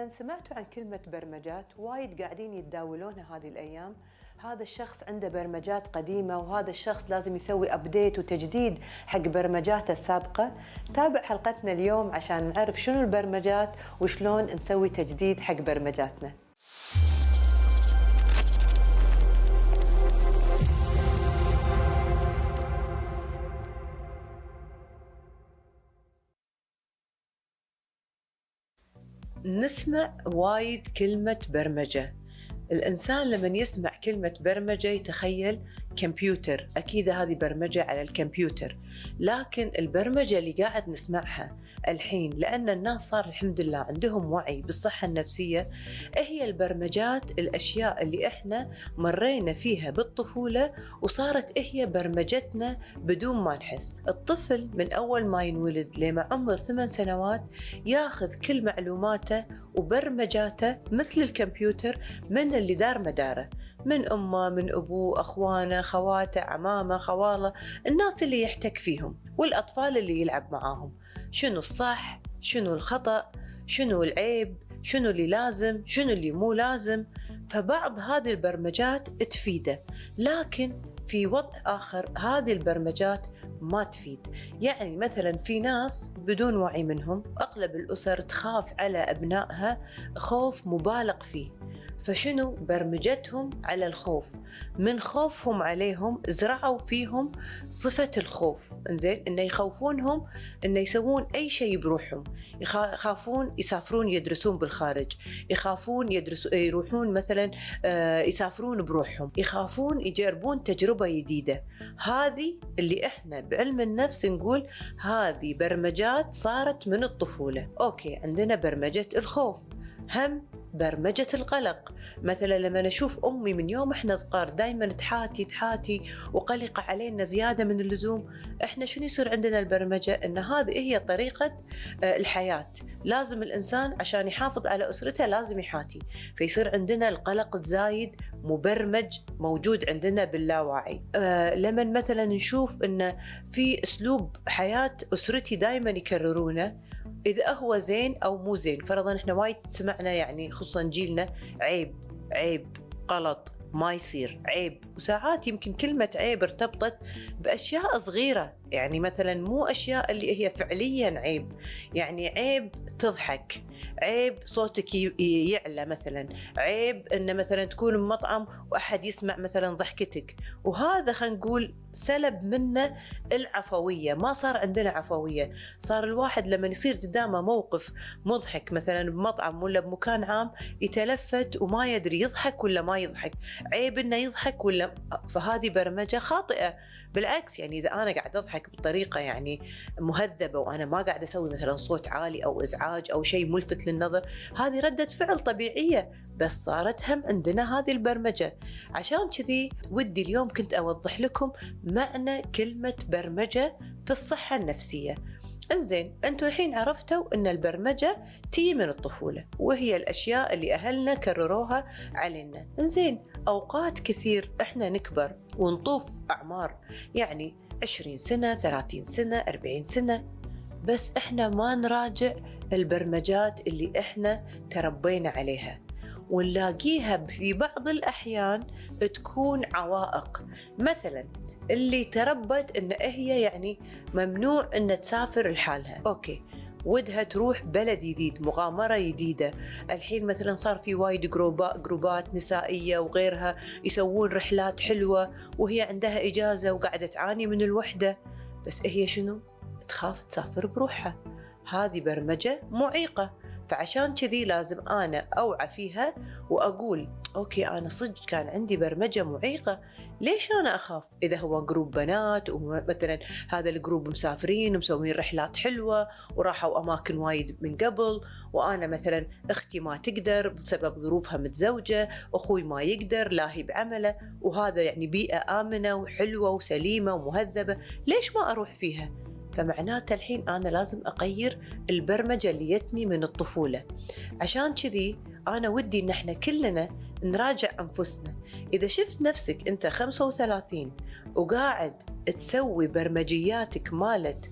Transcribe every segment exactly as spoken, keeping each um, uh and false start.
مثلا سمعتوا عن كلمة برمجات؟ وايد قاعدين يتداولونها هذه الأيام. هذا الشخص عنده برمجات قديمة وهذا الشخص لازم يسوي أبديت وتجديد حق برمجاته السابقة. تابع حلقتنا اليوم عشان نعرف شنو البرمجات وشلون نسوي تجديد حق برمجاتنا. نسمع وايد كلمة برمجة. الإنسان لما يسمع كلمة برمجة يتخيل كمبيوتر، أكيد هذه برمجة على الكمبيوتر. لكن البرمجة اللي قاعد نسمعها الحين، لأن الناس صار الحمد لله عندهم وعي بالصحة النفسية، هي البرمجات الأشياء اللي إحنا مرينا فيها بالطفولة وصارت هي برمجتنا بدون ما نحس. الطفل من أول ما ينولد لما عمر ثمان سنوات ياخذ كل معلوماته وبرمجاته مثل الكمبيوتر من اللي دار مداره، من أمه، من أبوه، أخوانه، خواته، عمامه، خواله، الناس اللي يحتك فيهم والأطفال اللي يلعب معاهم. شنو الصح، شنو الخطأ، شنو العيب، شنو اللي لازم، شنو اللي مو لازم. فبعض هذه البرمجات تفيده، لكن في وضع آخر هذه البرمجات ما تفيد. يعني مثلا في ناس بدون وعي منهم، أغلب الأسر تخاف على أبنائها خوف مبالغ فيه، فشنو برمجتهم على الخوف. من خوفهم عليهم زرعوا فيهم صفة الخوف، انزين انه يخوفونهم انه يسوون اي شيء بروحهم، يخافون يسافرون يدرسون بالخارج، يخافون يدرسوا يروحون مثلا يسافرون بروحهم، يخافون يجربون تجربة جديدة. هذه اللي احنا بعلم النفس نقول هذه برمجات صارت من الطفولة. اوكي، عندنا برمجة الخوف، هم برمجة القلق. مثلا لما نشوف أمي من يوم إحنا صغار دايما تحاتي تحاتي وقلقة علينا زيادة من اللزوم، إحنا شنو يصير عندنا البرمجة؟ إن هذه هي طريقة الحياة، لازم الإنسان عشان يحافظ على أسرته لازم يحاتي، فيصير عندنا القلق الزايد مبرمج موجود عندنا باللاوعي. أه لما مثلا نشوف إن في أسلوب حياة أسرتي دايما يكررونه، إذا هو زين أو مو زين. فرضاً إحنا وايد سمعنا، يعني خصوصاً جيلنا، عيب عيب، غلط، ما يصير، عيب. وساعات يمكن كلمة عيب ارتبطت بأشياء صغيرة، يعني مثلاً مو أشياء اللي هي فعلياً عيب. يعني عيب تضحك، عيب صوتك يعلى مثلاً، عيب إن مثلاً تكون بمطعم وأحد يسمع مثلاً ضحكتك، وهذا خلينا نقول سلب منا العفوية. ما صار عندنا عفوية، صار الواحد لما يصير قدامه موقف مضحك مثلاً بمطعم ولا بمكان عام يتلفت وما يدري يضحك ولا ما يضحك، عيب إنه يضحك ولا. فهذه برمجة خاطئة. بالعكس، يعني إذا أنا قاعد أضحك بطريقة يعني مهذبة وأنا ما قاعد أسوي مثلا صوت عالي أو إزعاج أو شيء ملفت للنظر، هذه ردة فعل طبيعية، بس صارت هم عندنا هذه البرمجة. عشان كذي ودي اليوم كنت أوضح لكم معنى كلمة برمجة في الصحة النفسية. انزين، انتوا الحين عرفتوا ان البرمجة تي من الطفولة وهي الاشياء اللي اهلنا كرروها علينا. انزين، اوقات كثير احنا نكبر ونطوف اعمار، يعني عشرين سنة، ثلاثين سنة، أربعين سنة، بس احنا ما نراجع البرمجات اللي احنا تربينا عليها، ونلاقيها في بعض الأحيان تكون عوائق. مثلا اللي تربت إن هي يعني ممنوع إن تسافر لحالها، أوكي، ودها تروح بلد جديد، مغامرة جديدة. الحين مثلا صار في وايد جروبات, جروبات نسائية وغيرها يسوون رحلات حلوة وهي عندها إجازة وقاعدة تعاني من الوحدة، بس هي شنو؟ تخاف تسافر بروحها. هذه برمجة معيقة. فعشان كذي لازم أنا أوعى فيها وأقول أوكي، أنا صدق كان عندي برمجة معيقة، ليش أنا أخاف؟ إذا هو جروب بنات ومثلا هذا الجروب مسافرين ومسوين رحلات حلوة وراحوا أماكن وايد من قبل، وأنا مثلا أختي ما تقدر بسبب ظروفها متزوجة، أخوي ما يقدر لاهي بعمله، وهذا يعني بيئة آمنة وحلوة وسليمة ومهذبة، ليش ما أروح فيها؟ فمعناته الحين أنا لازم أغير البرمجة اللي جتني من الطفولة. عشان كذي أنا ودي إن احنا كلنا نراجع أنفسنا. إذا شفت نفسك أنت خمسة وثلاثين وقاعد تسوي برمجياتك مالت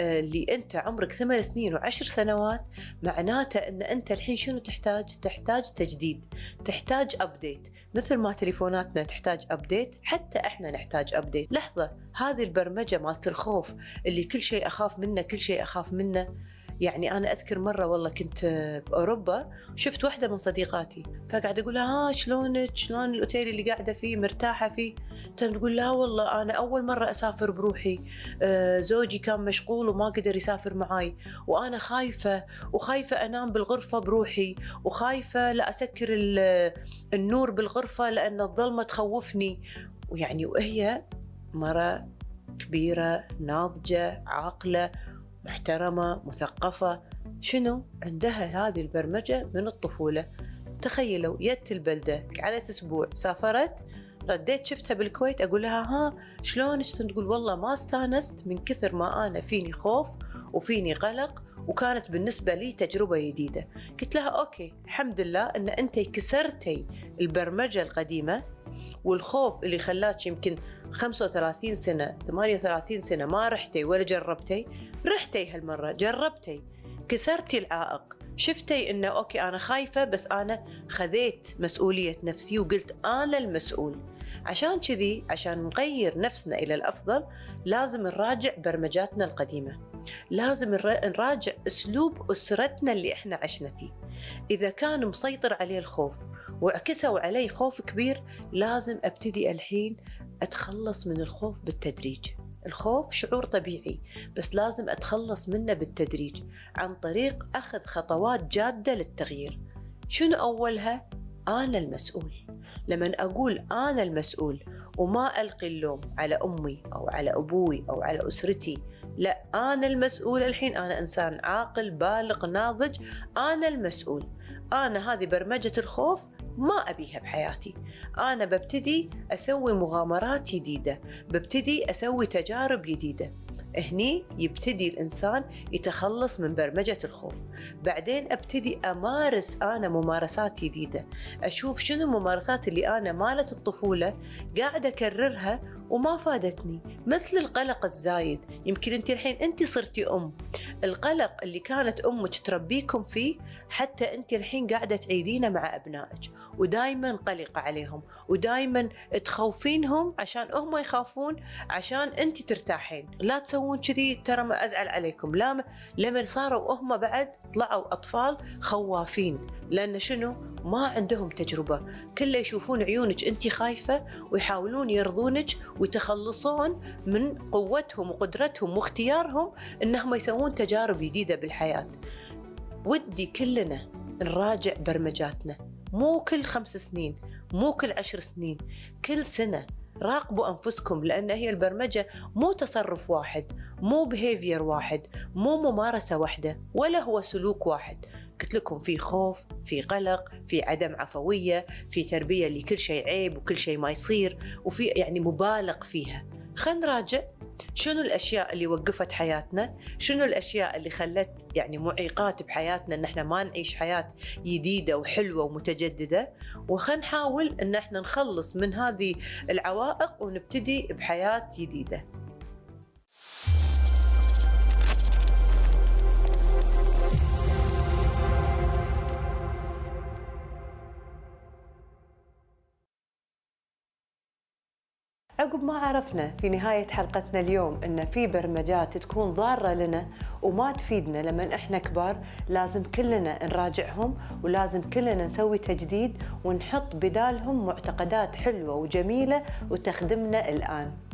اللي أنت عمرك ثمان سنين وعشر سنوات، معناته أن أنت الحين شنو تحتاج؟ تحتاج تجديد، تحتاج أبديت. مثل ما تليفوناتنا تحتاج أبديت، حتى إحنا نحتاج أبديت. لحظة، هذه البرمجة مالت الخوف اللي كل شيء أخاف منه، كل شيء أخاف منه. يعني أنا أذكر مرة والله كنت بأوروبا، شفت واحدة من صديقاتي فقاعد أقول لها ها شلونك، شلون الأوتيل اللي قاعدة فيه، مرتاحة فيه؟ تقول لا والله أنا أول مرة أسافر بروحي، آه زوجي كان مشغول وما قدر يسافر معاي، وأنا خايفة وخايفة أنام بالغرفة بروحي، وخايفة لا أسكر النور بالغرفة لأن الظلمة تخوفني. ويعني وهي مرة كبيرة ناضجة عاقلة محترمة مثقفة، شنو عندها هذه البرمجة من الطفولة. تخيلوا يت البلدة على أسبوع سافرت، رديت شفتها بالكويت أقول لها ها شلونك؟ تقول والله ما استانست من كثر ما أنا فيني خوف وفيني قلق، وكانت بالنسبة لي تجربة جديدة. قلت لها أوكي الحمد لله أن أنت كسرتي البرمجة القديمة، والخوف اللي خلاك يمكن خمسة وثلاثين سنة ثمانية وثلاثين سنة ما رحتي ولا جربتي، رحتي هالمرة جربتي، كسرتي العائق، شفتي إنه أوكي أنا خايفة بس أنا خذيت مسؤولية نفسي وقلت أنا المسؤول. عشان كذي عشان نغير نفسنا إلى الأفضل لازم نراجع برمجاتنا القديمة، لازم نراجع أسلوب أسرتنا اللي إحنا عشنا فيه. إذا كان مسيطر عليه الخوف وعكسوا علي خوف كبير، لازم أبتدي الحين أتخلص من الخوف بالتدريج. الخوف شعور طبيعي بس لازم أتخلص منه بالتدريج عن طريق أخذ خطوات جادة للتغيير. شنو أولها؟ أنا المسؤول. لمن أقول أنا المسؤول وما ألقي اللوم على أمي أو على أبوي أو على أسرتي، لا أنا المسؤول. الحين أنا إنسان عاقل بالغ ناضج، أنا المسؤول. أنا هذه برمجة الخوف ما أبيها بحياتي. أنا ببتدي أسوي مغامرات جديدة، ببتدي أسوي تجارب جديدة. هني يبتدي الإنسان يتخلص من برمجة الخوف. بعدين أبتدي أمارس أنا ممارسات جديدة، أشوف شنو الممارسات اللي أنا مالت الطفولة قاعدة أكررها وما فادتني، مثل القلق الزايد. يمكن أنت الحين أنت صرتي أم، القلق اللي كانت أمك تربيكم فيه حتى أنت الحين قاعدة تعيدينه مع أبنائك، ودايما قلقة عليهم ودايما تخوفينهم عشان هم يخافون عشان أنت ترتاحين. لا تسوون كذي ترى ما أزعل عليكم. لا، لما صاروا هم بعد طلعوا أطفال خوافين، لأن شنو؟ ما عندهم تجربة، كله يشوفون عيونك أنت خايفة ويحاولون يرضونك ويتخلصون من قوتهم وقدرتهم واختيارهم أنهم يسوون تجارب جديدة بالحياة. ودي كلنا نراجع برمجاتنا، مو كل خمس سنين، مو كل عشر سنين، كل سنة. راقبوا أنفسكم، لأن هي البرمجة مو تصرف واحد، مو behavior واحد، مو ممارسة واحدة، ولا هو سلوك واحد. قلت لكم في خوف، في قلق، في عدم عفوية، في تربية اللي كل شيء عيب وكل شيء ما يصير، وفي يعني مبالغ فيها. خلينا نراجع شنو الأشياء اللي وقفت حياتنا، شنو الأشياء اللي خلت يعني معيقات بحياتنا إن احنا ما نعيش حياة جديدة وحلوة ومتجددة، وخلينا نحاول إن احنا نخلص من هذه العوائق ونبتدي بحياة جديدة. عقب ما عرفنا في نهاية حلقتنا اليوم إن في برمجات تكون ضارة لنا وما تفيدنا لما إحنا كبار، لازم كلنا نراجعهم ولازم كلنا نسوي تجديد ونحط بدالهم معتقدات حلوة وجميلة وتخدمنا الآن.